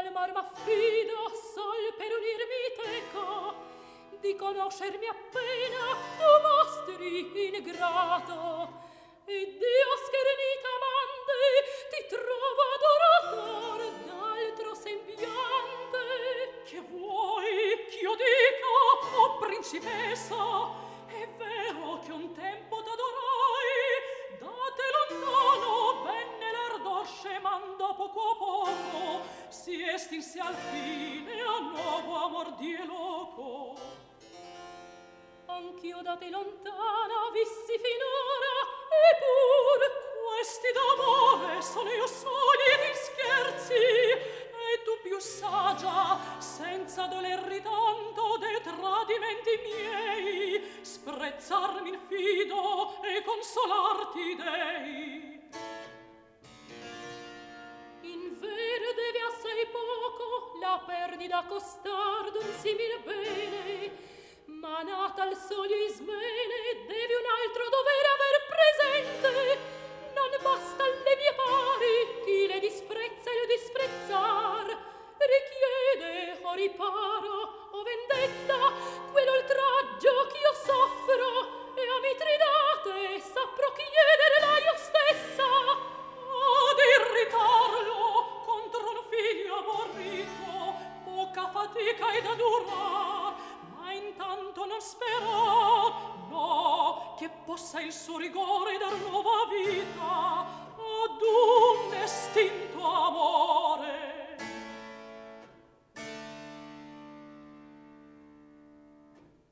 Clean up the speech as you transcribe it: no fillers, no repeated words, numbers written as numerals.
al mar m'affido sol per unirmi teco, di conoscermi appena tu mostri ingrato, ed io schernita amante ti trovo adorator d'altro sembiante. Che vuoi ch'io dica, o principessa? È vero che un tempo t'adorai, da te lontano venne l'ardor scemando poco a poco, si estinse al fine a nuovo amor die loco. Anch'io da te lontana vissi finora, eppur questi d'amore sono io sogni ed scherzi, e tu più saggia, senza dolerri tanto de tradimenti miei, sprezzarmi il fido e consolarti dei. In vero deve assai poco la perdita costar d'un simil bene, ma nata al solo Ismene deve un altro dovere aver presente. Non basta alle mie pari chi le disprezza e il disprezzar, richiede o riparo o vendetta quell'oltraggio ch'io soffro, e a Mitridate saprò chiederla io stessa. Ad irritarlo contro un figlio aborrito poca fatica è da durar, ma intanto non spera, no, che possa il suo rigore dar nuova vita ad un estinto amor.